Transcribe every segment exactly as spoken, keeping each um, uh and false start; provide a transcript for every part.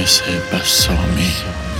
فیض بسامی.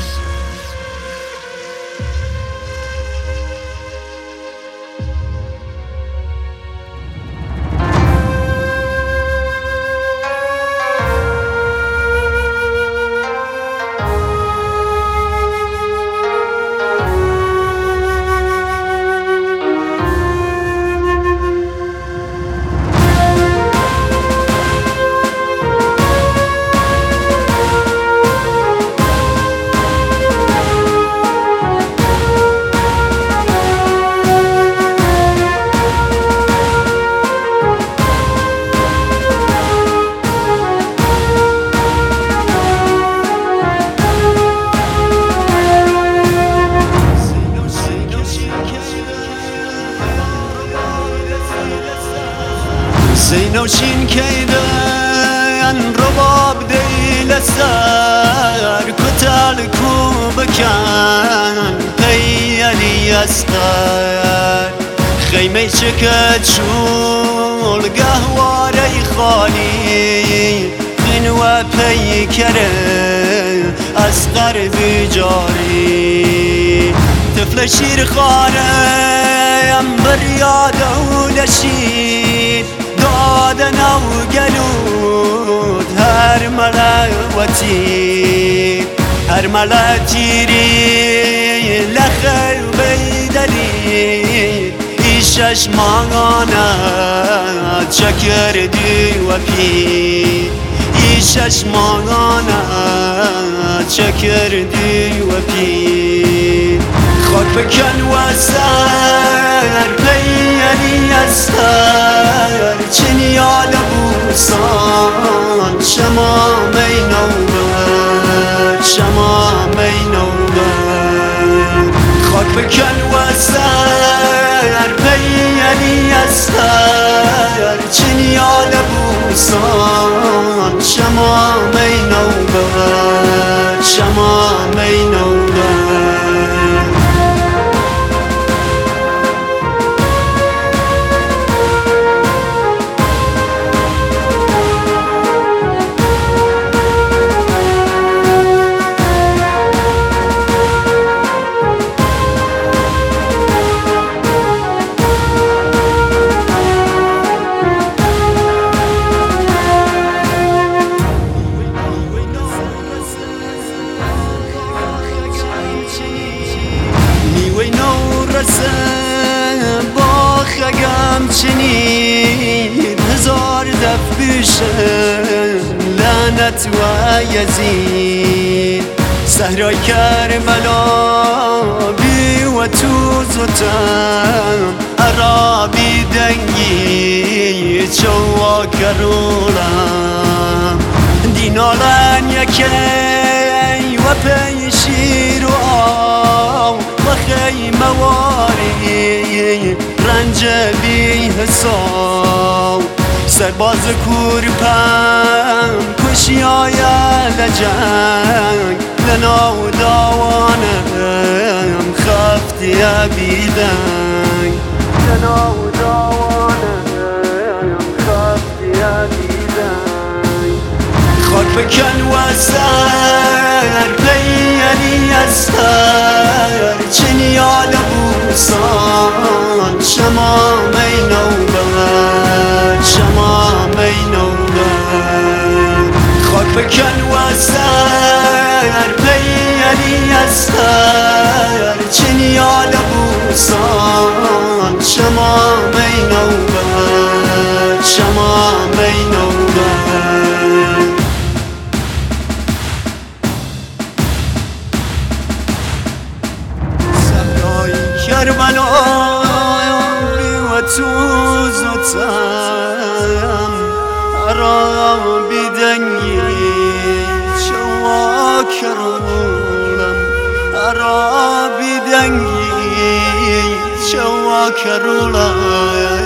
زینوشین کیدن رباب دیل سر کتل کو بکن پیلی اسقر خیمه شکت شول قهواری خالی خنوه پی کره اسقر بجاری طفل شیر خاره بریاد و لشید دادن و گلود هر ملوتی هر ملتیری لخر بیدلی ایشش مانا چکر دی و پی ایشش مانا چکر دی و پی خاک بکن و سر پیلی استر چنیال بوسان شما می نوبت شما می نوبت خاک بکن و سر پیلی استر چنیال بوسان شما می نوبت شما می نوبت با خگم چنین هزار دف بیشه لعنت و یزید صحرای کربلا بی و تو زتم عربی دنگی چوا کرولم دینالن یکی و پیشی رو آو و خیمه واری رنج بی حساب سرباز کورپم کشی آید جنگ لناو داوانم خفتی بیدنگ لناو داوانم خفتی بیدنگ خاک بکن و سر پیلی استر چنیال بوسان شما می نوبت شما می نوبت خاک بکن و سر پیلی استر چنیال بوسان شما می نوبت شما می نوبت کربلا و تو زتم عربی دنگی چوا کرولم عربی دنگی چوا کرولم